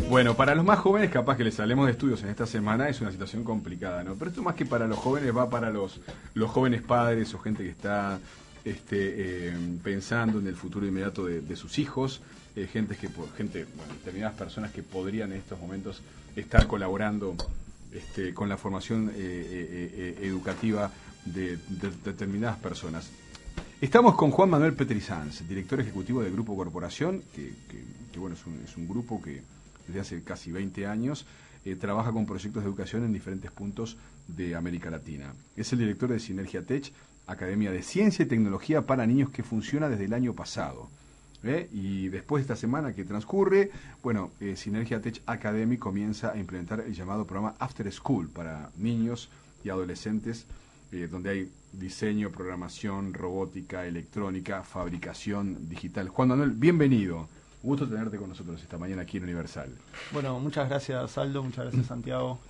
Bueno, para los más jóvenes, capaz que les hablemos de estudios en esta semana, es una situación complicada, ¿no? Pero esto más que para los jóvenes va para los jóvenes padres o gente que está pensando en el futuro inmediato de sus hijos, determinadas personas que podrían en estos momentos estar colaborando con la formación educativa de determinadas personas. Estamos con Juan Manuel Petri-Sanz, director ejecutivo del Grupo Corporación, que bueno, es un grupo que desde hace casi 20 años trabaja con proyectos de educación en diferentes puntos de América Latina. Es el director de Sinergia Tech, Academia de Ciencia y Tecnología para Niños, que funciona desde el año pasado. Y después de esta semana que transcurre, bueno, Sinergia Tech Academy comienza a implementar el llamado programa After School para niños y adolescentes, donde hay diseño, programación, robótica, electrónica, fabricación digital. Juan Manuel, bienvenido. Un gusto tenerte con nosotros esta mañana aquí en Universal. Bueno, muchas gracias, Aldo, muchas gracias, Santiago.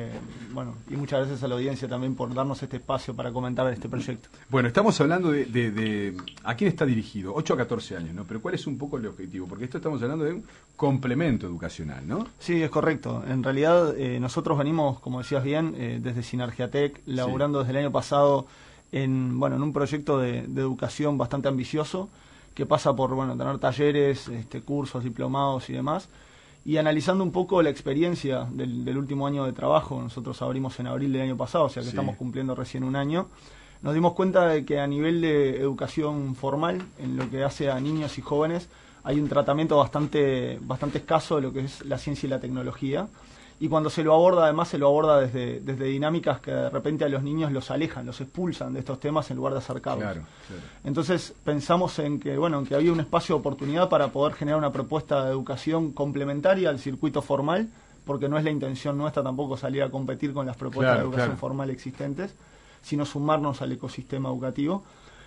Y muchas gracias a la audiencia también por darnos este espacio para comentar este proyecto. Bueno, estamos hablando de a quién está dirigido, 8 a 14 años, ¿no? Pero ¿cuál es un poco el objetivo? Porque esto estamos hablando de un complemento educacional, ¿no? Sí, es correcto. En realidad, nosotros venimos, como decías bien, desde Sinergia Tech, laburando desde el año pasado en un proyecto de educación bastante ambicioso, que pasa por tener talleres, cursos, diplomados y demás, y analizando un poco la experiencia del último año de trabajo. Nosotros abrimos en abril del año pasado, o sea que estamos cumpliendo recién un año. Nos dimos cuenta de que a nivel de educación formal, en lo que hace a niños y jóvenes, hay un tratamiento bastante escaso de lo que es la ciencia y la tecnología. Y cuando se lo aborda, además se lo aborda desde dinámicas que de repente a los niños los alejan, los expulsan de estos temas en lugar de acercarlos. Claro. Entonces pensamos en que había un espacio de oportunidad para poder generar una propuesta de educación complementaria al circuito formal, porque no es la intención nuestra tampoco salir a competir con las propuestas de educación formal existentes, sino sumarnos al ecosistema educativo.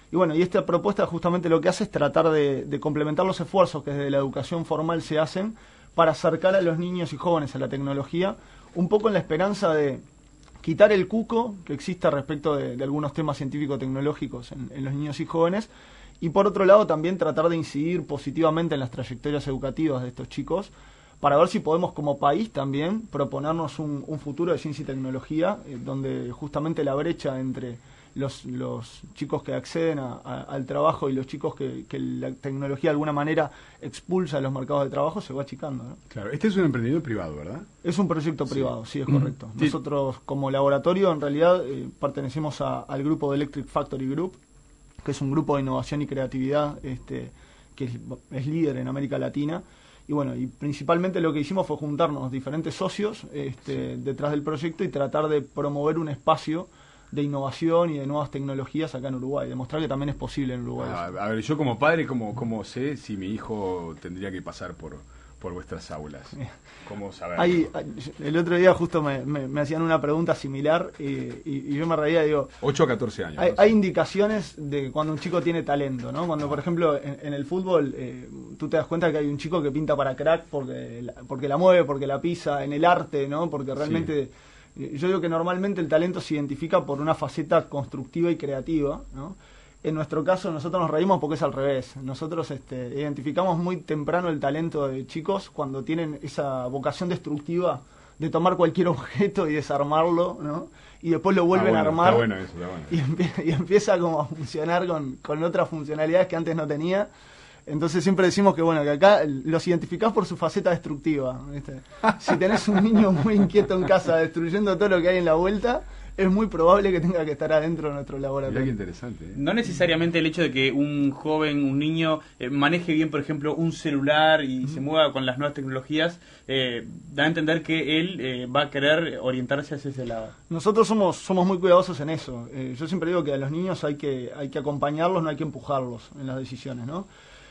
Y esta propuesta justamente lo que hace es tratar de complementar los esfuerzos que desde la educación formal se hacen para acercar a los niños y jóvenes a la tecnología, un poco en la esperanza de quitar el cuco que exista respecto de algunos temas científico-tecnológicos en los niños y jóvenes, y por otro lado también tratar de incidir positivamente en las trayectorias educativas de estos chicos, para ver si podemos como país también proponernos un futuro de ciencia y tecnología, donde justamente la brecha entre los chicos que acceden al trabajo y los chicos que la tecnología de alguna manera expulsa de los mercados de trabajo se va achicando, ¿no? Claro, este es un emprendimiento privado, ¿verdad? Es un proyecto privado, sí, es correcto. Nosotros como laboratorio en realidad pertenecemos al grupo de Electric Factory Group, que es un grupo de innovación y creatividad que es líder en América Latina. Y principalmente lo que hicimos fue juntarnos diferentes socios detrás del proyecto y tratar de promover un espacio de innovación y de nuevas tecnologías acá en Uruguay, demostrar que también es posible en Uruguay. A ver, yo como padre, ¿cómo sé si mi hijo tendría que pasar por vuestras aulas? ¿Cómo saber? El otro día justo me hacían una pregunta similar y yo me reía, digo... 8 a 14 años. Hay indicaciones de cuando un chico tiene talento, ¿no? Cuando, por ejemplo, en el fútbol tú te das cuenta que hay un chico que pinta para crack porque la mueve, porque la pisa, en el arte, ¿no? Porque realmente... Sí. Yo digo que normalmente el talento se identifica por una faceta constructiva y creativa, ¿no? En nuestro caso nosotros nos reímos porque es al revés. Nosotros identificamos muy temprano el talento de chicos cuando tienen esa vocación destructiva de tomar cualquier objeto y desarmarlo, ¿no? Y después lo vuelven a armar. Está bueno eso, está bueno. Y empieza como a funcionar con otras funcionalidades que antes no tenía. Entonces siempre decimos que que acá los identificás por su faceta destructiva, ¿viste? Si tenés un niño muy inquieto en casa destruyendo todo lo que hay en la vuelta, es muy probable que tenga que estar adentro de nuestro laboratorio. Mirá qué interesante, ¿eh? No necesariamente el hecho de que un joven, un niño, maneje bien, por ejemplo, un celular y se mueva con las nuevas tecnologías, da a entender que él va a querer orientarse hacia ese lado. Nosotros somos muy cuidadosos en eso. Yo siempre digo que a los niños hay que acompañarlos, no hay que empujarlos en las decisiones, ¿no?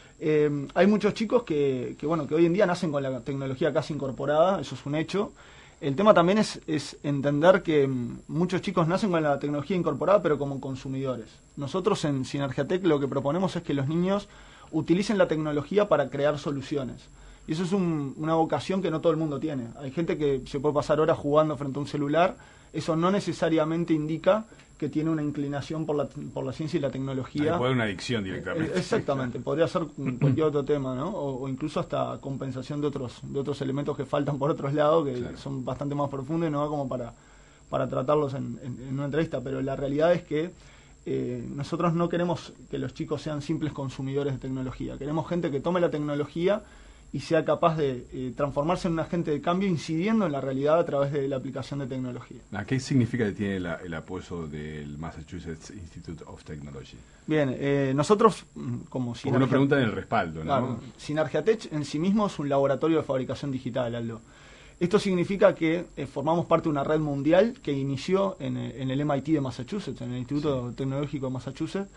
Hay muchos chicos que hoy en día nacen con la tecnología casi incorporada, eso es un hecho. El tema también es entender que muchos chicos nacen con la tecnología incorporada, pero como consumidores. Nosotros en Sinergia Tech lo que proponemos es que los niños utilicen la tecnología para crear soluciones. Y eso es una vocación que no todo el mundo tiene. Hay gente que se puede pasar horas jugando frente a un celular. Eso no necesariamente indica que tiene una inclinación por la ciencia y la tecnología. Puede haber una adicción directamente. Exactamente, podría ser cualquier otro tema, ¿no? O incluso hasta compensación de otros elementos que faltan por otros lados, que son bastante más profundos y no va como para tratarlos en una entrevista. Pero la realidad es que nosotros no queremos que los chicos sean simples consumidores de tecnología. Queremos gente que tome la tecnología y sea capaz de transformarse en un agente de cambio incidiendo en la realidad a través de la aplicación de tecnología. ¿Qué significa que tiene el apoyo del Massachusetts Institute of Technology? Bien, nosotros como Porque uno pregunta en el respaldo, ¿no? Claro, Synergiatech en sí mismo es un laboratorio de fabricación digital, Aldo. Esto significa que formamos parte de una red mundial que inició en el MIT de Massachusetts, en el Instituto Tecnológico de Massachusetts,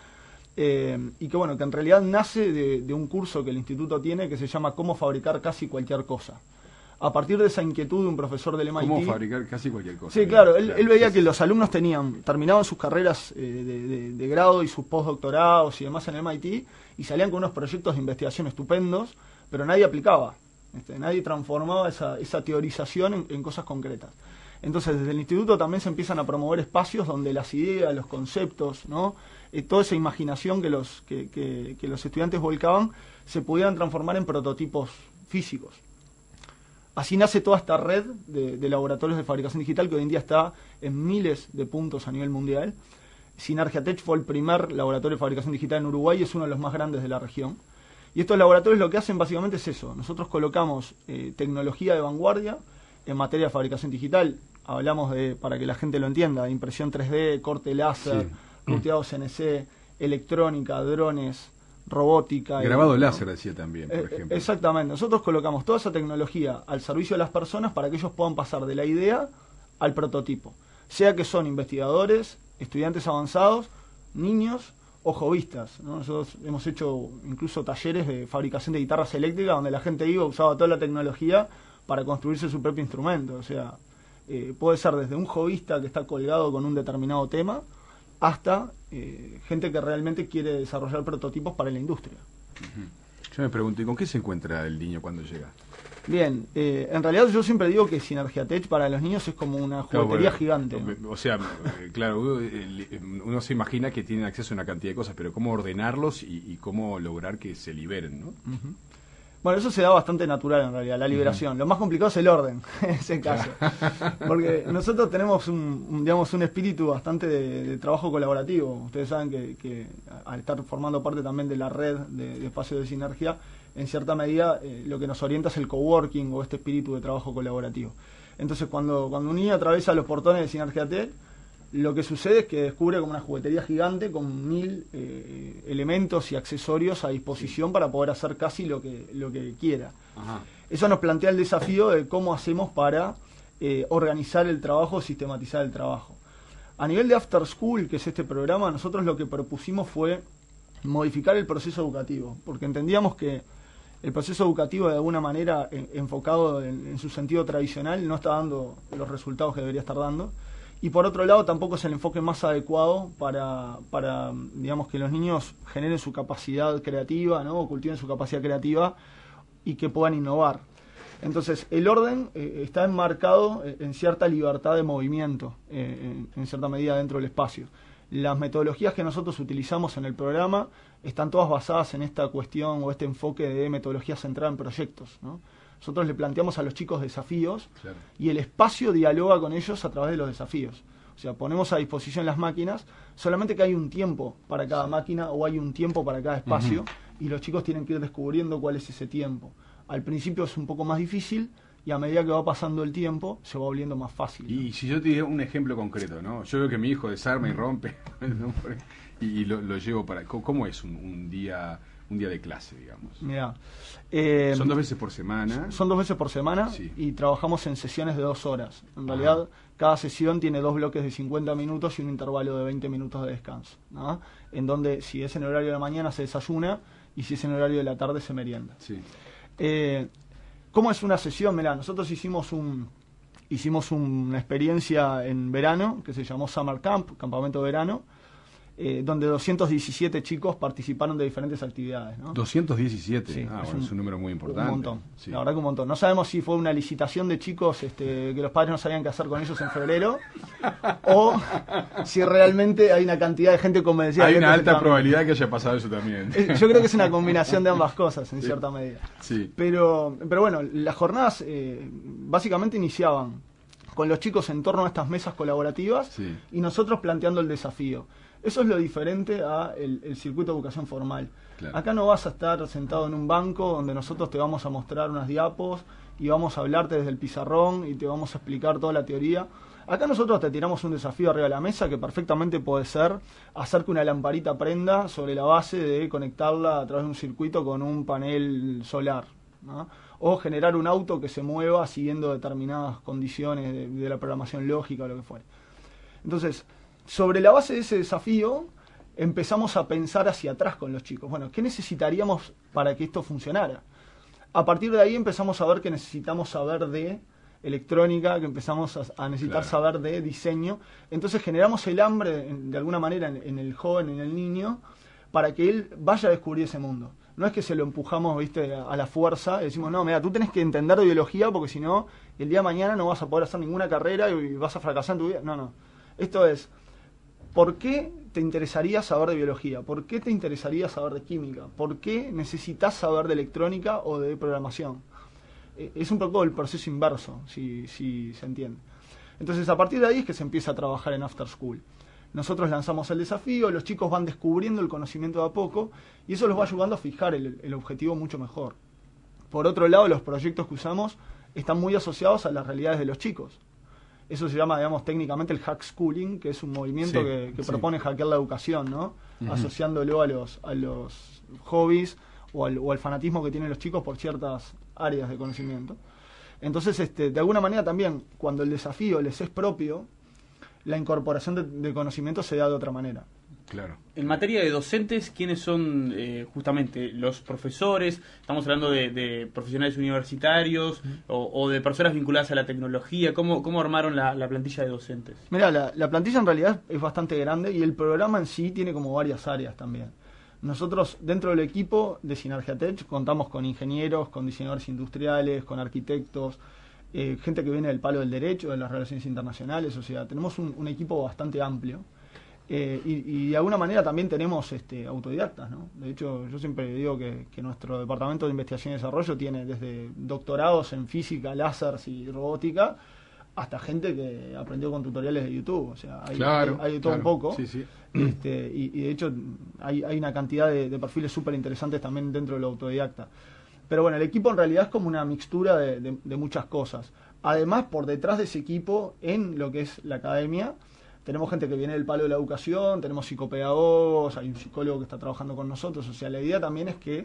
y que bueno, que en realidad nace de un curso que el instituto tiene que se llama Cómo fabricar casi cualquier cosa. A partir de esa inquietud de un profesor del MIT... ¿Cómo fabricar casi cualquier cosa? Sí, claro, él veía que los alumnos terminaban sus carreras de grado y sus postdoctorados y demás en el MIT y salían con unos proyectos de investigación estupendos, pero nadie aplicaba, nadie transformaba esa teorización en cosas concretas. Entonces, desde el instituto también se empiezan a promover espacios donde las ideas, los conceptos, ¿no? Toda esa imaginación que los estudiantes volcaban se pudieran transformar en prototipos físicos. Así nace toda esta red de laboratorios de fabricación digital que hoy en día está en miles de puntos a nivel mundial. Synergiatech fue el primer laboratorio de fabricación digital en Uruguay y es uno de los más grandes de la región. Y estos laboratorios lo que hacen básicamente es eso. Nosotros colocamos tecnología de vanguardia en materia de fabricación digital. Hablamos para que la gente lo entienda, de impresión 3D, corte láser, ruteado CNC, electrónica, drones, robótica. Grabado láser decía también, por ejemplo. Exactamente. Nosotros colocamos toda esa tecnología al servicio de las personas para que ellos puedan pasar de la idea al prototipo. Sea que son investigadores, estudiantes avanzados, niños o hobbyistas, ¿no? Nosotros hemos hecho incluso talleres de fabricación de guitarras eléctricas donde la gente iba, usaba toda la tecnología para construirse su propio instrumento. O sea, puede ser desde un hobbyista que está colgado con un determinado tema hasta gente que realmente quiere desarrollar prototipos para la industria. Yo me pregunto, ¿y con qué se encuentra el niño cuando llega? Bien, en realidad yo siempre digo que Synergiatech para los niños es como una juguetería gigante. O sea, claro, uno se imagina que tienen acceso a una cantidad de cosas, pero ¿cómo ordenarlos y cómo lograr que se liberen, ¿no? Bueno, eso se da bastante natural en realidad, la liberación. Lo más complicado es el orden, en ese caso. Porque nosotros tenemos un espíritu bastante de trabajo colaborativo. Ustedes saben que al estar formando parte también de la red de espacios de sinergia, en cierta medida lo que nos orienta es el coworking o este espíritu de trabajo colaborativo. Entonces, cuando un niño atraviesa los portones de Synergiatech, lo que sucede es que descubre como una juguetería gigante con 1000 elementos y accesorios a disposición para poder hacer casi lo que quiera. Ajá. Eso nos plantea el desafío de cómo hacemos para organizar el trabajo, sistematizar el trabajo. A nivel de After School, que es este programa, nosotros lo que propusimos fue modificar el proceso educativo, porque entendíamos que el proceso educativo de alguna manera enfocado en su sentido tradicional no está dando los resultados que debería estar dando. Y por otro lado tampoco es el enfoque más adecuado para digamos, que los niños generen su capacidad creativa, ¿no? O cultiven su capacidad creativa y que puedan innovar. Entonces, el orden está enmarcado en cierta libertad de movimiento, en cierta medida dentro del espacio. Las metodologías que nosotros utilizamos en el programa están todas basadas en esta cuestión o este enfoque de metodología centrada en proyectos, ¿no? Nosotros le planteamos a los chicos desafíos, claro, y el espacio dialoga con ellos a través de los desafíos. O sea, ponemos a disposición las máquinas, solamente que hay un tiempo para cada máquina o hay un tiempo para cada espacio, y los chicos tienen que ir descubriendo cuál es ese tiempo. Al principio es un poco más difícil y a medida que va pasando el tiempo se va volviendo más fácil, ¿no? Y si yo te digo un ejemplo concreto, ¿no? Yo veo que mi hijo desarma y rompe, ¿no? y lo llevo para... ¿Cómo es un día de clase, digamos? Mirá, ¿son 2 veces por semana? Son 2 veces por semana, sí, y trabajamos en sesiones de 2 horas. En realidad, cada sesión tiene 2 bloques de 50 minutos y un intervalo de 20 minutos de descanso, ¿no? En donde, si es en horario de la mañana, se desayuna, y si es en horario de la tarde, se merienda. Sí. ¿Cómo es una sesión? Mirá, nosotros hicimos una experiencia en verano, que se llamó Summer Camp, campamento de verano, donde 217 chicos participaron de diferentes actividades, ¿no? 217, Sí, es un número muy importante. Un montón, sí. La verdad que un montón. No sabemos si fue una licitación de chicos que los padres no sabían qué hacer con ellos en febrero, o si realmente hay una cantidad de gente convencida. Hay una alta probabilidad que haya pasado eso también. Yo creo que es una combinación de ambas cosas, en cierta medida. Sí. Pero bueno, las jornadas básicamente iniciaban con los chicos en torno a estas mesas colaborativas, sí, y nosotros planteando el desafío. Eso es lo diferente a el circuito de educación formal. Claro. Acá no vas a estar sentado en un banco donde nosotros te vamos a mostrar unas diapos y vamos a hablarte desde el pizarrón y te vamos a explicar toda la teoría. Acá nosotros te tiramos un desafío arriba de la mesa que perfectamente puede ser hacer que una lamparita prenda sobre la base de conectarla a través de un circuito con un panel solar, ¿no? O generar un auto que se mueva siguiendo determinadas condiciones de la programación lógica o lo que fuera. Entonces, sobre la base de ese desafío, empezamos a pensar hacia atrás con los chicos. Bueno, ¿qué necesitaríamos para que esto funcionara? A partir de ahí empezamos a ver que necesitamos saber de electrónica, que empezamos a necesitar saber de diseño. Entonces generamos el hambre, de alguna manera, en el joven, en el niño, para que él vaya a descubrir ese mundo. No es que se lo empujamos, viste, a la fuerza y decimos, no, mira, tú tenés que entender de biología porque si no, el día de mañana no vas a poder hacer ninguna carrera y vas a fracasar en tu vida. No. Esto es, ¿por qué te interesaría saber de biología? ¿Por qué te interesaría saber de química? ¿Por qué necesitas saber de electrónica o de programación? Es un poco el proceso inverso, si se entiende. Entonces, a partir de ahí es que se empieza a trabajar en After School. Nosotros lanzamos el desafío, los chicos van descubriendo el conocimiento de a poco y eso los va ayudando a fijar el objetivo mucho mejor. Por otro lado, los proyectos que usamos están muy asociados a las realidades de los chicos. Eso se llama, digamos, técnicamente el hack schooling, que es un movimiento que propone hackear la educación, ¿no? Asociándolo a los hobbies o al fanatismo que tienen los chicos por ciertas áreas de conocimiento. Entonces, de alguna manera también, cuando el desafío les es propio, la incorporación de conocimiento se da de otra manera. Claro. En materia de docentes, ¿quiénes son justamente los profesores? Estamos hablando de profesionales universitarios o de personas vinculadas a la tecnología. ¿Cómo armaron la plantilla de docentes? Mira, la plantilla en realidad es bastante grande y el programa en sí tiene como varias áreas también. Nosotros, dentro del equipo de Sinergia Tech, contamos con ingenieros, con diseñadores industriales, con arquitectos, gente que viene del palo del derecho, de las relaciones internacionales, o sea, tenemos un equipo bastante amplio. Y de alguna manera también tenemos autodidactas, ¿no? De hecho, yo siempre digo que nuestro departamento de investigación y desarrollo tiene desde doctorados en física, láseres y robótica, hasta gente que aprendió con tutoriales de YouTube. O sea, hay de todo un poco. Sí, sí. Y de hecho hay una cantidad de perfiles súper interesantes también dentro del autodidacta. Pero bueno, el equipo en realidad es como una mixtura de muchas cosas. Además, por detrás de ese equipo, en lo que es la academia, tenemos gente que viene del palo de la educación, tenemos psicopedagogos, hay un psicólogo que está trabajando con nosotros. O sea, la idea también es que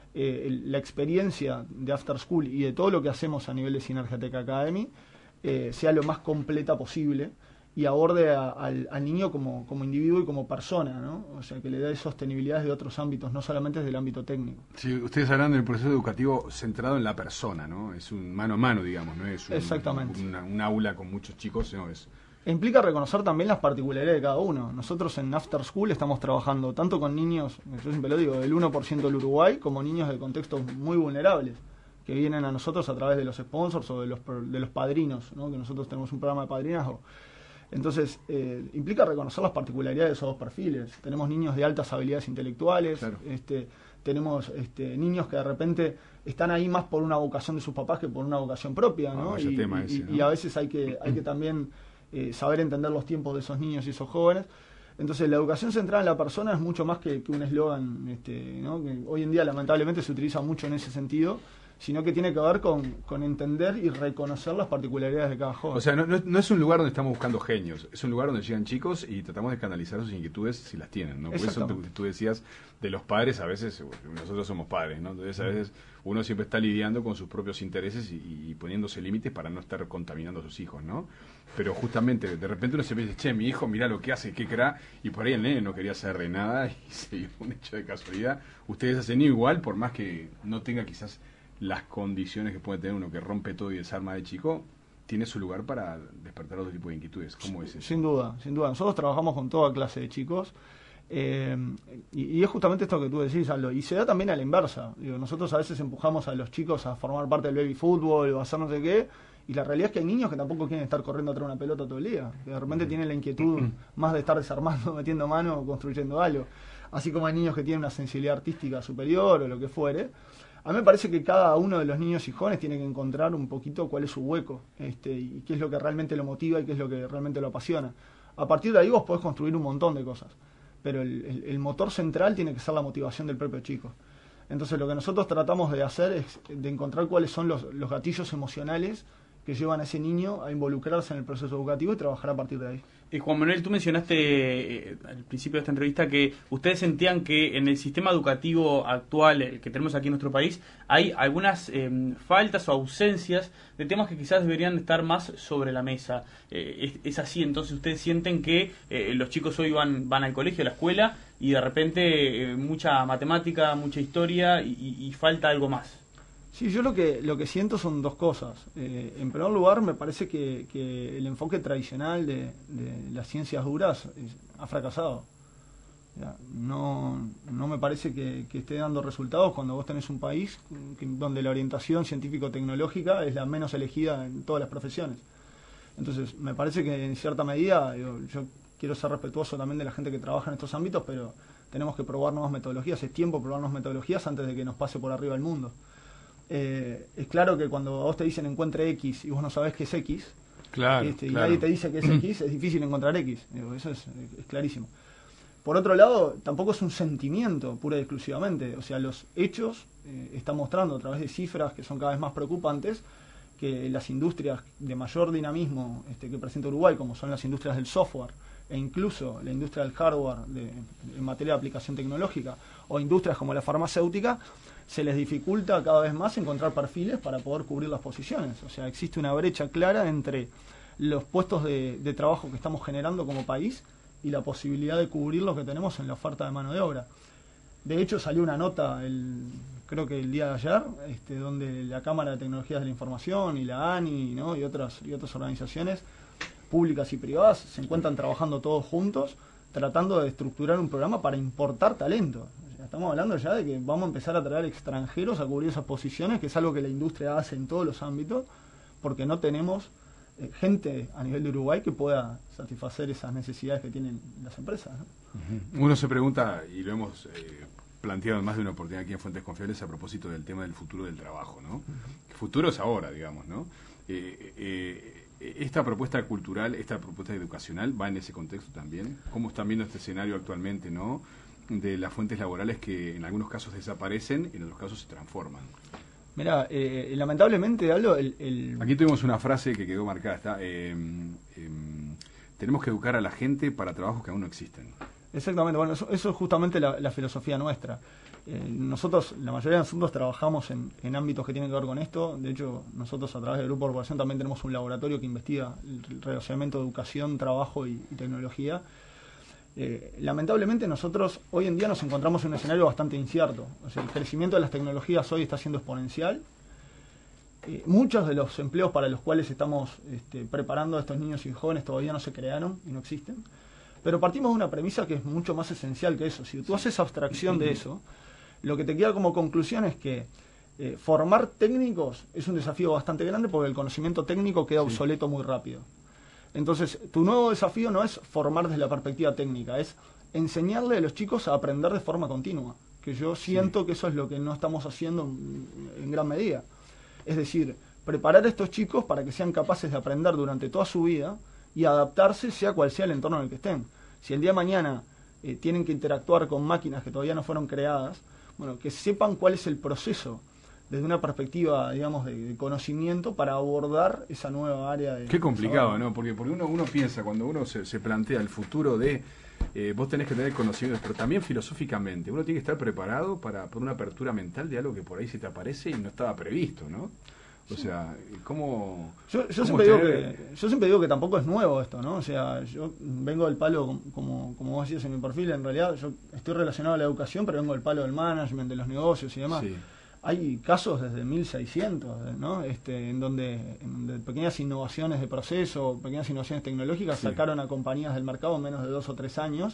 la experiencia de After School y de todo lo que hacemos a nivel de Sinergia Tech Academy sea lo más completa posible y aborde al niño como individuo y como persona, ¿no? O sea, que le dé sostenibilidades de otros ámbitos, no solamente desde el ámbito técnico. Sí, ustedes hablan del proceso educativo centrado en la persona, ¿no? Es un mano a mano, digamos, no es Exactamente. un aula con muchos chicos, no es... Implica reconocer también las particularidades de cada uno. Nosotros en After School estamos trabajando tanto con niños, yo siempre lo digo, del 1% del Uruguay, como niños de contextos muy vulnerables, que vienen a nosotros a través de los sponsors o de los padrinos, ¿no? Que nosotros tenemos un programa de padrinazgo. Entonces, implica reconocer las particularidades de esos dos perfiles. Tenemos niños de altas habilidades intelectuales, claro. Tenemos niños que de repente están ahí más por una vocación de sus papás que por una vocación propia, ¿no? Y a veces hay que también saber entender los tiempos de esos niños y esos jóvenes. Entonces, la educación centrada en la persona es mucho más que un eslogan, ¿no? Que hoy en día lamentablemente se utiliza mucho en ese sentido, sino que tiene que ver con entender y reconocer las particularidades de cada joven. O sea, no es un lugar donde estamos buscando genios, es un lugar donde llegan chicos y tratamos de canalizar sus inquietudes si las tienen, ¿no? Por eso tú decías de los padres, a veces, nosotros somos padres, ¿no? Entonces a veces uno siempre está lidiando con sus propios intereses y poniéndose límites para no estar contaminando a sus hijos, ¿no? Pero justamente, de repente uno se dice, che, mi hijo, mirá lo que hace, qué cra, y por ahí el nene no quería saber de nada y se dio un hecho de casualidad. Ustedes hacen igual, por más que no tenga quizás las condiciones que puede tener uno que rompe todo y desarma de chico, tiene su lugar para despertar otro tipo de inquietudes. ¿Cómo es eso? Sin duda, sin duda. Nosotros trabajamos con toda clase de chicos. Y es justamente esto que tú decís, Aldo, y se da también a la inversa. Digo, nosotros a veces empujamos a los chicos a formar parte del baby fútbol o a hacer no sé qué, y la realidad es que hay niños que tampoco quieren estar corriendo atrás de una pelota todo el día, que de repente tienen la inquietud más de estar desarmando, metiendo mano o construyendo algo. Así como hay niños que tienen una sensibilidad artística superior o lo que fuere. A mí me parece que cada uno de los niños y jóvenes tiene que encontrar un poquito cuál es su hueco, y qué es lo que realmente lo motiva y qué es lo que realmente lo apasiona. A partir de ahí vos podés construir un montón de cosas, pero el motor central tiene que ser la motivación del propio chico. Entonces lo que nosotros tratamos de hacer es de encontrar cuáles son los gatillos emocionales que llevan a ese niño a involucrarse en el proceso educativo y trabajar a partir de ahí. Juan Manuel, tú mencionaste al principio de esta entrevista que ustedes sentían que en el sistema educativo actual, el que tenemos aquí en nuestro país, hay algunas faltas o ausencias de temas que quizás deberían estar más sobre la mesa. ¿Es así? Entonces ustedes sienten que los chicos hoy van al colegio, a la escuela, y de repente mucha matemática, mucha historia y falta algo más. Sí, yo lo que siento son dos cosas. En primer lugar, me parece que el enfoque tradicional de las ciencias duras ha fracasado. No me parece que esté dando resultados cuando vos tenés un país donde la orientación científico-tecnológica es la menos elegida en todas las profesiones. Entonces, me parece que en cierta medida, yo quiero ser respetuoso también de la gente que trabaja en estos ámbitos, pero tenemos que probar nuevas metodologías. Es tiempo de probar nuevas metodologías antes de que nos pase por arriba el mundo. Es claro que cuando a vos te dicen encuentre X y vos no sabés qué es X, y nadie te dice que es X, es difícil encontrar X. Eso es clarísimo. Por otro lado, tampoco es un sentimiento pura y exclusivamente. O sea, los hechos están mostrando a través de cifras que son cada vez más preocupantes que las industrias de mayor dinamismo que presenta Uruguay, como son las industrias del software e incluso la industria del hardware en materia de aplicación tecnológica, o industrias como la farmacéutica, se les dificulta cada vez más encontrar perfiles para poder cubrir las posiciones. O sea, existe una brecha clara entre los puestos de trabajo que estamos generando como país y la posibilidad de cubrir lo que tenemos en la oferta de mano de obra. De hecho, salió una nota, creo que el día de ayer, donde la Cámara de Tecnologías de la Información y la ANI, ¿no? y otras organizaciones públicas y privadas se encuentran trabajando todos juntos, tratando de estructurar un programa para importar talento. O sea, estamos hablando ya de que vamos a empezar a traer extranjeros a cubrir esas posiciones, que es algo que la industria hace en todos los ámbitos, porque no tenemos gente a nivel de Uruguay que pueda satisfacer esas necesidades que tienen las empresas, ¿no? Uno se pregunta, y lo hemos planteado en más de una oportunidad aquí en Fuentes Confiables a propósito del tema del futuro del trabajo, ¿no? El futuro es ahora, digamos, ¿no? Esta propuesta cultural, esta propuesta educacional va en ese contexto también. ¿Cómo están viendo este escenario actualmente, ¿no? De las fuentes laborales que en algunos casos desaparecen y en otros casos se transforman. Mirá, lamentablemente, Aldo, Aquí tuvimos una frase que quedó marcada, está, tenemos que educar a la gente para trabajos que aún no existen. Exactamente, bueno, eso es justamente la filosofía nuestra. Nosotros, la mayoría de nosotros trabajamos en ámbitos que tienen que ver con esto. De hecho, nosotros a través del Grupo Corporación también tenemos un laboratorio que investiga el relacionamiento de educación, trabajo y tecnología. Lamentablemente nosotros hoy en día nos encontramos en un escenario bastante incierto. O sea, el crecimiento de las tecnologías hoy está siendo exponencial. Muchos de los empleos para los cuales estamos preparando a estos niños y jóvenes todavía no se crearon y no existen. Pero partimos de una premisa que es mucho más esencial que eso. Si tú haces abstracción de eso, lo que te queda como conclusión es que formar técnicos es un desafío bastante grande porque el conocimiento técnico queda obsoleto muy rápido. Entonces, tu nuevo desafío no es formar desde la perspectiva técnica, es enseñarle a los chicos a aprender de forma continua, que yo siento que eso es lo que no estamos haciendo en gran medida. Es decir, preparar a estos chicos para que sean capaces de aprender durante toda su vida y adaptarse sea cual sea el entorno en el que estén. Si el día de mañana tienen que interactuar con máquinas que todavía no fueron creadas, bueno, que sepan cuál es el proceso desde una perspectiva, digamos, de conocimiento para abordar esa nueva área de... Qué complicado, ¿no? Porque uno piensa, cuando uno se plantea el futuro de... vos tenés que tener conocimientos, pero también filosóficamente. Uno tiene que estar preparado por una apertura mental de algo que por ahí se te aparece y no estaba previsto, ¿no? O sea, ¿cómo...? Yo siempre digo que tampoco es nuevo esto, ¿no? O sea, yo vengo del palo, como vos decías en mi perfil, en realidad yo estoy relacionado a la educación, pero vengo del palo del management, de los negocios y demás. Sí. Hay casos desde 1600, ¿no? En donde pequeñas innovaciones de proceso, pequeñas innovaciones tecnológicas sacaron a compañías del mercado en menos de 2 o 3 años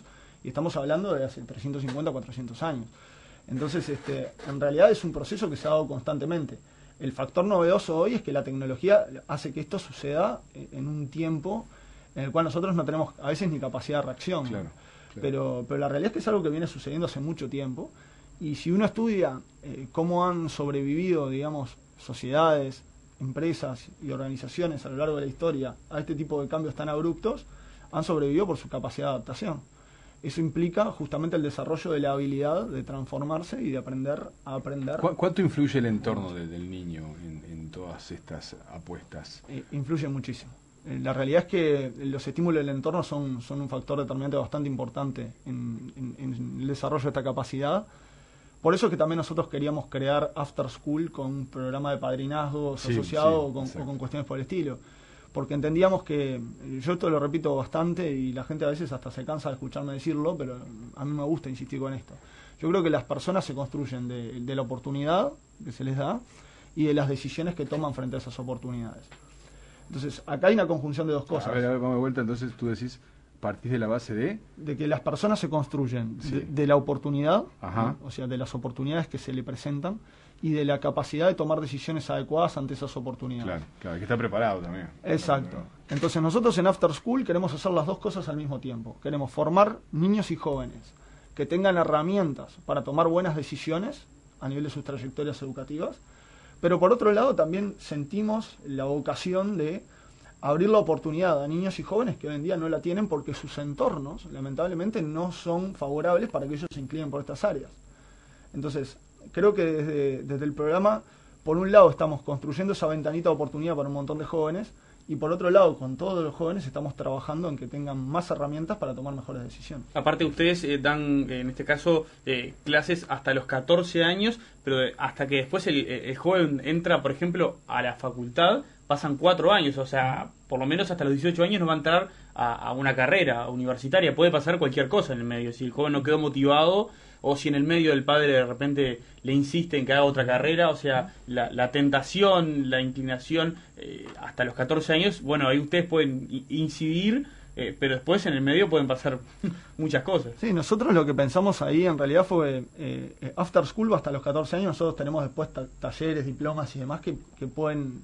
Y estamos hablando de hace 350, 400 años. Entonces, en realidad es un proceso que se ha dado constantemente. El factor novedoso hoy es que la tecnología hace que esto suceda en un tiempo en el cual nosotros no tenemos a veces ni capacidad de reacción. Claro, ¿no? claro. Pero la realidad es que es algo que viene sucediendo hace mucho tiempo. Y si uno estudia cómo han sobrevivido, digamos, sociedades, empresas y organizaciones a lo largo de la historia a este tipo de cambios tan abruptos, han sobrevivido por su capacidad de adaptación. Eso implica justamente el desarrollo de la habilidad de transformarse y de aprender a aprender. ¿Cuánto influye el entorno del niño en todas estas apuestas? Influye muchísimo. La realidad es que los estímulos del entorno son un factor determinante bastante importante en el desarrollo de esta capacidad. Por eso es que también nosotros queríamos crear After School con un programa de padrinazgos asociado o con cuestiones por el estilo. Porque entendíamos que, yo esto lo repito bastante y la gente a veces hasta se cansa de escucharme decirlo, pero a mí me gusta insistir con esto. Yo creo que las personas se construyen de la oportunidad que se les da y de las decisiones que toman frente a esas oportunidades. Entonces, acá hay una conjunción de dos cosas. A ver, vamos de vuelta, entonces tú decís, partís de la base de que las personas se construyen de la oportunidad, ¿no? O sea, de las oportunidades que se le presentan y de la capacidad de tomar decisiones adecuadas ante esas oportunidades. Claro, hay que estar preparado también. Exacto. Entonces nosotros en After School queremos hacer las dos cosas al mismo tiempo. Queremos formar niños y jóvenes que tengan herramientas para tomar buenas decisiones a nivel de sus trayectorias educativas, pero por otro lado también sentimos la vocación de abrir la oportunidad a niños y jóvenes que hoy en día no la tienen porque sus entornos, lamentablemente, no son favorables para que ellos se inclinen por estas áreas. Entonces, creo que desde el programa, por un lado estamos construyendo esa ventanita de oportunidad para un montón de jóvenes y por otro lado, con todos los jóvenes estamos trabajando en que tengan más herramientas para tomar mejores decisiones. Aparte ustedes dan, en este caso, clases hasta los 14 años, pero hasta que después el joven entra, por ejemplo, a la facultad, pasan 4 años, o sea, por lo menos hasta los 18 años no va a entrar a una carrera universitaria. Puede pasar cualquier cosa en el medio, si el joven no quedó motivado o si en el medio el padre de repente le insiste en que haga otra carrera, o sea, la tentación, la inclinación hasta los 14 años, bueno, ahí ustedes pueden incidir, pero después en el medio pueden pasar muchas cosas. Sí, nosotros lo que pensamos ahí en realidad fue After School hasta los 14 años. Nosotros tenemos después talleres, diplomas y demás que pueden,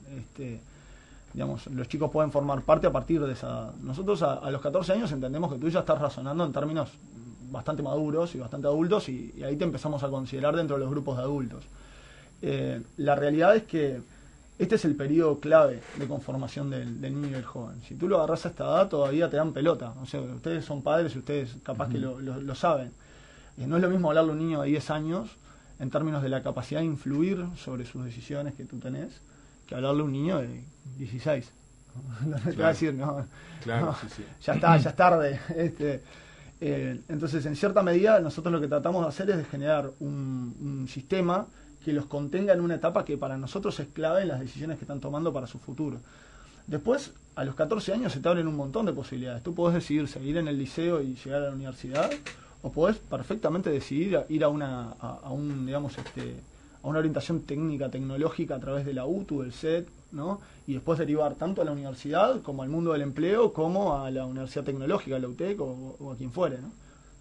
digamos, los chicos pueden formar parte a partir de esa. Nosotros a los 14 años entendemos que tú ya estás razonando en términos bastante maduros y bastante adultos y ahí te empezamos a considerar dentro de los grupos de adultos. La realidad es que este es el periodo clave de conformación del niño y del joven. Si tú lo agarras a esta edad, todavía te dan pelota. O sea, ustedes son padres y ustedes capaz que lo saben. No es lo mismo hablarle a un niño de 10 años en términos de la capacidad de influir sobre sus decisiones que tú tenés, que hablarle a un niño de 16. Te va a decir, no, sí. ya está, ya es tarde. Entonces, en cierta medida, nosotros lo que tratamos de hacer es de generar un sistema que los contenga en una etapa que para nosotros es clave en las decisiones que están tomando para su futuro. Después, a los 14 años se te abren un montón de posibilidades. Tú podés decidir seguir en el liceo y llegar a la universidad, o podés perfectamente decidir ir a una orientación técnica, tecnológica a través de la UTU, del SET, ¿no? Y después derivar tanto a la universidad como al mundo del empleo, como a la universidad tecnológica, a la UTEC o a quien fuere, ¿no?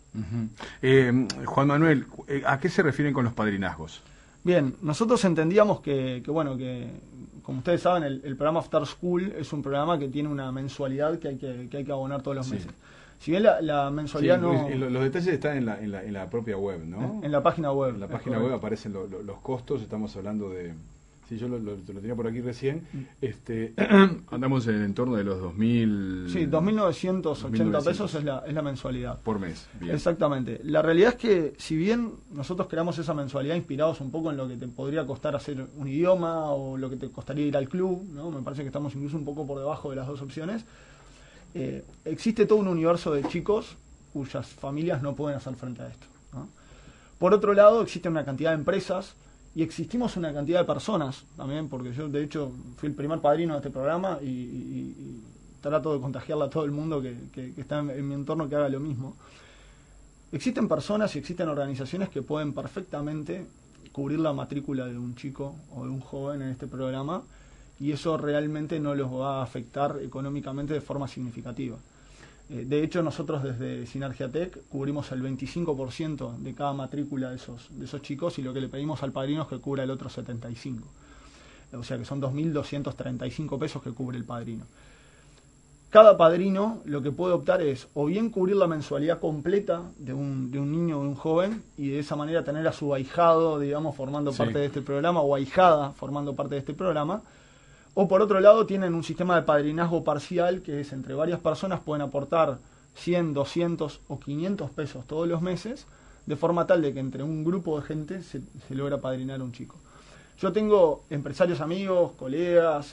Juan Manuel, ¿a qué se refieren con los padrinazgos? Bien, nosotros entendíamos que como ustedes saben, el programa After School es un programa que tiene una mensualidad que hay que abonar todos los meses. Si bien la mensualidad no... Los detalles están en la propia web, ¿no? En la página web. En la página web aparecen los costos, estamos hablando de... Sí, yo lo tenía por aquí recién. Andamos en el entorno de los 2.000... Sí, 2.980 pesos es la mensualidad. Por mes, bien. Exactamente. La realidad es que, si bien nosotros creamos esa mensualidad inspirados un poco en lo que te podría costar hacer un idioma o lo que te costaría ir al club, ¿no? Me parece que estamos incluso un poco por debajo de las dos opciones. Existe todo un universo de chicos cuyas familias no pueden hacer frente a esto, ¿no? Por otro lado, existe una cantidad de empresas y existimos una cantidad de personas también, porque yo de hecho fui el primer padrino de este programa y trato de contagiarle a todo el mundo que está en mi entorno que haga lo mismo. Existen personas y existen organizaciones que pueden perfectamente cubrir la matrícula de un chico o de un joven en este programa, y eso realmente no los va a afectar económicamente de forma significativa. De hecho, nosotros desde Sinergiatec cubrimos el 25% de cada matrícula de esos chicos, y lo que le pedimos al padrino es que cubra el otro 75%. O sea que son 2.235 pesos que cubre el padrino. Cada padrino lo que puede optar es o bien cubrir la mensualidad completa de un niño o de un joven, y de esa manera tener a su ahijado, digamos, formando parte de este programa, o ahijada formando parte de este programa. O por otro lado tienen un sistema de padrinazgo parcial, que es entre varias personas pueden aportar 100, 200 o 500 pesos todos los meses, de forma tal de que entre un grupo de gente se logra padrinar a un chico. Yo tengo empresarios amigos, colegas,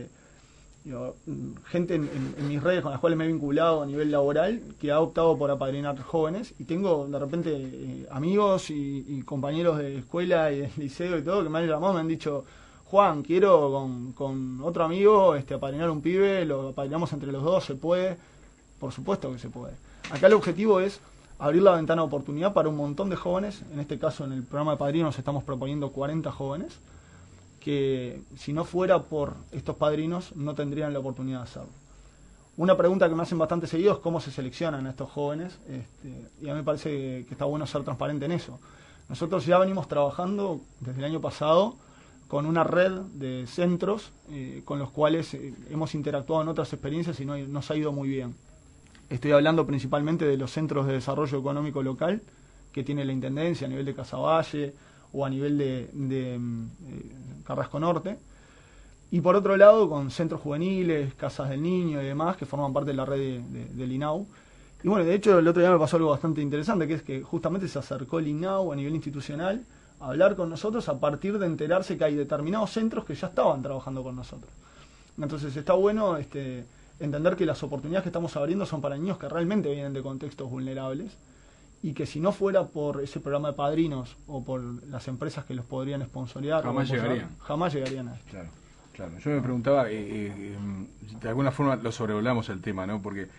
gente en mis redes con las cuales me he vinculado a nivel laboral, que ha optado por apadrinar jóvenes, y tengo de repente amigos y compañeros de escuela y del liceo y todo que me han llamado, me han dicho: Juan, quiero con otro amigo apadrinar un pibe, lo apadrinamos entre los dos, ¿se puede? Por supuesto que se puede. Acá el objetivo es abrir la ventana de oportunidad para un montón de jóvenes. En este caso, en el programa de padrinos estamos proponiendo 40 jóvenes que, si no fuera por estos padrinos, no tendrían la oportunidad de hacerlo. Una pregunta que me hacen bastante seguido es cómo se seleccionan a estos jóvenes, y a mí me parece que está bueno ser transparente en eso. Nosotros ya venimos trabajando desde el año pasado con una red de centros con los cuales hemos interactuado en otras experiencias y nos ha ido muy bien. Estoy hablando principalmente de los centros de desarrollo económico local que tiene la Intendencia a nivel de Casaballe o a nivel de Carrasco Norte. Y por otro lado, con centros juveniles, casas del niño y demás, que forman parte de la red del INAU. Y bueno, de hecho, el otro día me pasó algo bastante interesante, que es que justamente se acercó el INAU a nivel institucional a hablar con nosotros a partir de enterarse que hay determinados centros que ya estaban trabajando con nosotros. Entonces está bueno entender que las oportunidades que estamos abriendo son para niños que realmente vienen de contextos vulnerables, y que si no fuera por ese programa de padrinos o por las empresas que los podrían sponsorear, jamás llegarían a esto. Claro. Yo me preguntaba, de alguna forma lo sobrevolamos el tema, ¿no? Porque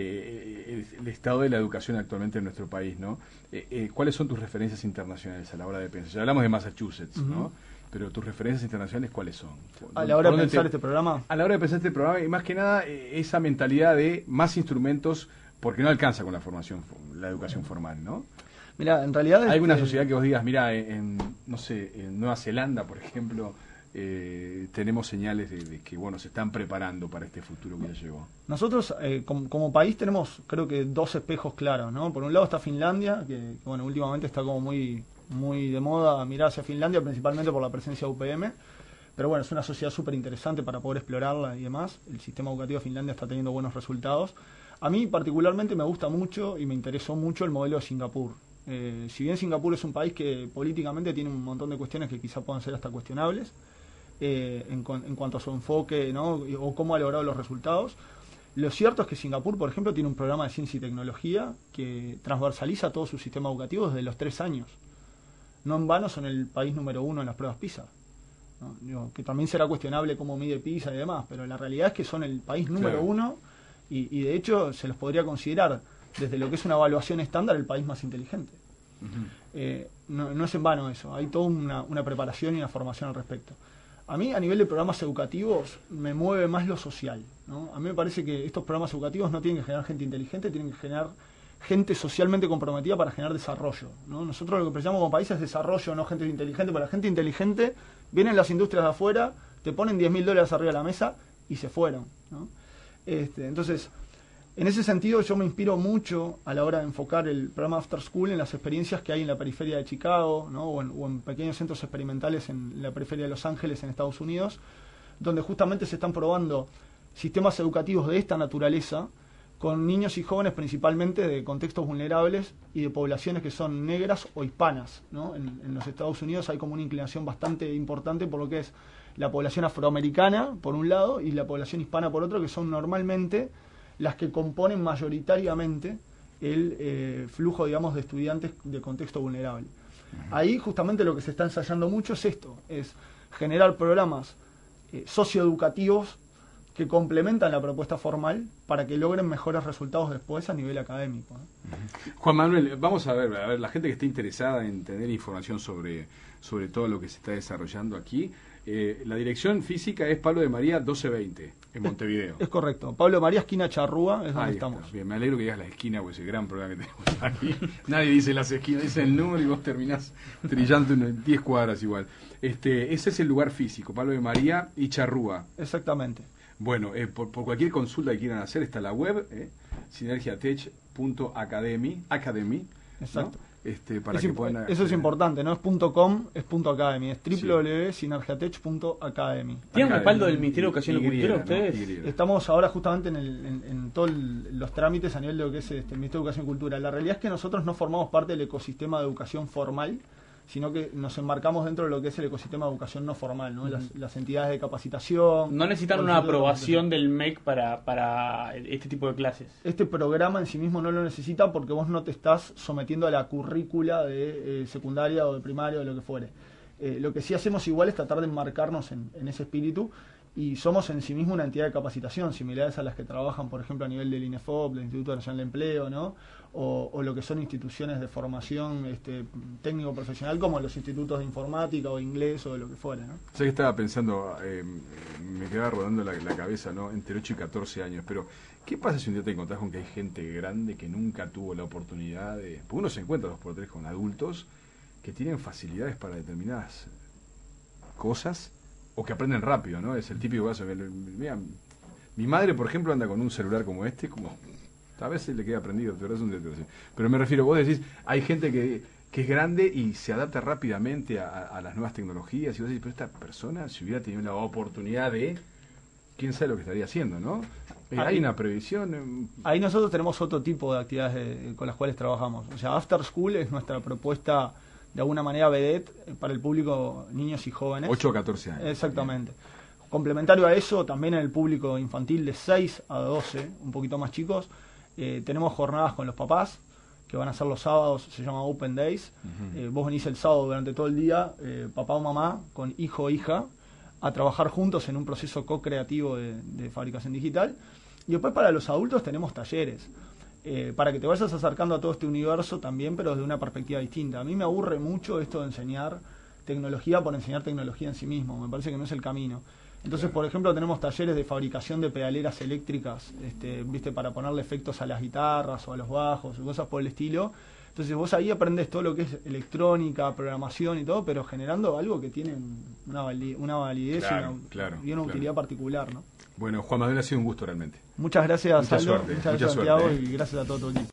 el estado de la educación actualmente en nuestro país, ¿no? ¿Cuáles son tus referencias internacionales a la hora de pensar? Ya hablamos de Massachusetts, ¿no? Pero tus referencias internacionales, ¿cuáles son? A la hora de pensar este programa. A la hora de pensar este programa, y más que nada esa mentalidad de más instrumentos, porque no alcanza con la educación formal, ¿no? Mira, en realidad ¿hay alguna sociedad que vos digas, mira, en Nueva Zelanda, por ejemplo, tenemos señales de que, bueno, se están preparando para este futuro que ya llegó? Nosotros, como país, tenemos, creo que, dos espejos claros, ¿no? Por un lado está Finlandia, que bueno, últimamente está como muy de moda mirar hacia Finlandia, principalmente por la presencia de UPM, pero bueno, es una sociedad súper interesante para poder explorarla y demás. El sistema educativo de Finlandia está teniendo buenos resultados. A mí particularmente me gusta mucho y me interesó mucho el modelo de Singapur. Si bien Singapur es un país que políticamente tiene un montón de cuestiones que quizá puedan ser hasta cuestionables en cuanto a su enfoque, ¿no? O cómo ha logrado los resultados, lo cierto es que Singapur, por ejemplo, tiene un programa de ciencia y tecnología que transversaliza todo su sistema educativo desde los 3 años. No en vano son el país número 1 en las pruebas PISA, ¿no? Digo, que también será cuestionable cómo mide PISA y demás, pero la realidad es que son el país número 1 y de hecho se los podría considerar, desde lo que es una evaluación estándar, el país más inteligente. No es en vano eso, hay toda una preparación y una formación al respecto. A mí, a nivel de programas educativos, me mueve más lo social, ¿no? A mí me parece que estos programas educativos no tienen que generar gente inteligente, tienen que generar gente socialmente comprometida para generar desarrollo, ¿no? Nosotros lo que precisamos como país es desarrollo, no gente inteligente, porque la gente inteligente vienen las industrias de afuera, te ponen $10.000 arriba de la mesa y se fueron, ¿no? Entonces, en ese sentido yo me inspiro mucho a la hora de enfocar el programa After School en las experiencias que hay en la periferia de Chicago, ¿no? o en pequeños centros experimentales en la periferia de Los Ángeles, en Estados Unidos, donde justamente se están probando sistemas educativos de esta naturaleza con niños y jóvenes principalmente de contextos vulnerables y de poblaciones que son negras o hispanas, ¿no? En los Estados Unidos hay como una inclinación bastante importante por lo que es la población afroamericana, por un lado, y la población hispana, por otro, que son normalmente las que componen mayoritariamente el flujo, digamos, de estudiantes de contexto vulnerable. Ahí justamente lo que se está ensayando mucho es esto, es generar programas socioeducativos que complementan la propuesta formal para que logren mejores resultados después a nivel académico, ¿no? Juan Manuel, vamos a ver, la gente que esté interesada en tener información sobre todo lo que se está desarrollando aquí, La dirección física es Pablo de María 1220, en Montevideo. Es correcto. Pablo de María, esquina Charrúa, es donde Ahí estamos. está. Bien, me alegro que digas la esquina, porque es el gran problema que tenemos aquí. Nadie dice las esquinas, dice el número y vos terminás trillando 10 cuadras igual. Ese es el lugar físico, Pablo de María y Charrúa. Exactamente. Bueno, por cualquier consulta que quieran hacer, está la web, sinergiatech.academy, Exacto. ¿no? Para que puedan... Eso es importante, no es .com, es .academy, es www.sinergiatech.academy. ¿Tienen respaldo del Ministerio de Educación y Cultura ¿no? ustedes? Estamos ahora justamente en todos los trámites a nivel de lo que es el Ministerio de Educación y Cultura. La realidad es que nosotros no formamos parte del ecosistema de educación formal, sino que nos enmarcamos dentro de lo que es el ecosistema de educación no formal, ¿no? Las entidades de capacitación. No necesitan una aprobación del MEC para este tipo de clases. Este programa en sí mismo no lo necesita porque vos no te estás sometiendo a la currícula de secundaria o de primaria o de lo que fuere. Lo que sí hacemos igual es tratar de enmarcarnos en ese espíritu, y somos en sí mismo una entidad de capacitación, similares a las que trabajan, por ejemplo, a nivel del INEFOP, del Instituto Nacional de Empleo, ¿no? O lo que son instituciones de formación técnico-profesional, como los institutos de informática o inglés o de lo que fuera, ¿no? Sé que estaba pensando, me quedaba rodando la cabeza, ¿no? Entre 8 y 14 años, pero ¿qué pasa si un día te encontrás con que hay gente grande que nunca tuvo la oportunidad de... Porque uno se encuentra 2 por 3 con adultos que tienen facilidades para determinadas cosas, o que aprenden rápido, ¿no? Es el típico caso. Mira, mi madre, por ejemplo, anda con un celular como como a veces le queda aprendido, pero me refiero, vos decís, hay gente que es grande y se adapta rápidamente a las nuevas tecnologías, y vos decís, pero esta persona, si hubiera tenido la oportunidad de, quién sabe lo que estaría haciendo, ¿no? Hay una previsión. Ahí nosotros tenemos otro tipo de actividades con las cuales trabajamos. O sea, After School es nuestra propuesta, de alguna manera, vedette para el público, niños y jóvenes. 8 o 14 años. Exactamente. Complementario a eso, también en el público infantil de 6 a 12, un poquito más chicos, tenemos jornadas con los papás, que van a ser los sábados, se llama Open Days. Vos venís el sábado durante todo el día, papá o mamá, con hijo o hija, a trabajar juntos en un proceso co-creativo de fabricación digital. Y después para los adultos tenemos talleres, para que te vayas acercando a todo este universo también, pero desde una perspectiva distinta. A mí me aburre mucho esto de enseñar tecnología por enseñar tecnología en sí mismo, me parece que no es el camino. Entonces, por ejemplo, tenemos talleres de fabricación de pedaleras eléctricas, viste, para ponerle efectos a las guitarras o a los bajos, cosas por el estilo. Entonces vos ahí aprendes todo lo que es electrónica, programación y todo, pero generando algo que tiene una validez y una utilidad particular, ¿no? Bueno, Juan Manuel, ha sido un gusto realmente. Muchas gracias, Mucha Aldo, suerte, muchas gracias, Santiago, suerte, y gracias a todo tu equipo.